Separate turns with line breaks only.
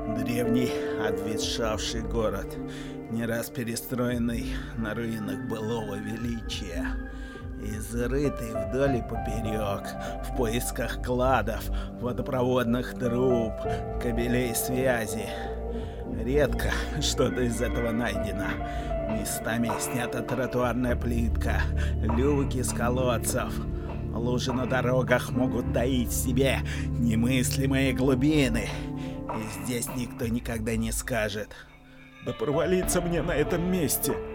Древний, обветшавший город, не раз перестроенный на руинах былого величия, изрытый вдоль и поперек, в поисках кладов, водопроводных труб, кабелей связи. Редко что-то из этого найдено. Местами снята тротуарная плитка, люки с колодцев. Лужи на дорогах могут таить в себе немыслимые глубины. И здесь никто никогда не скажет: «Да провалиться мне на этом месте!»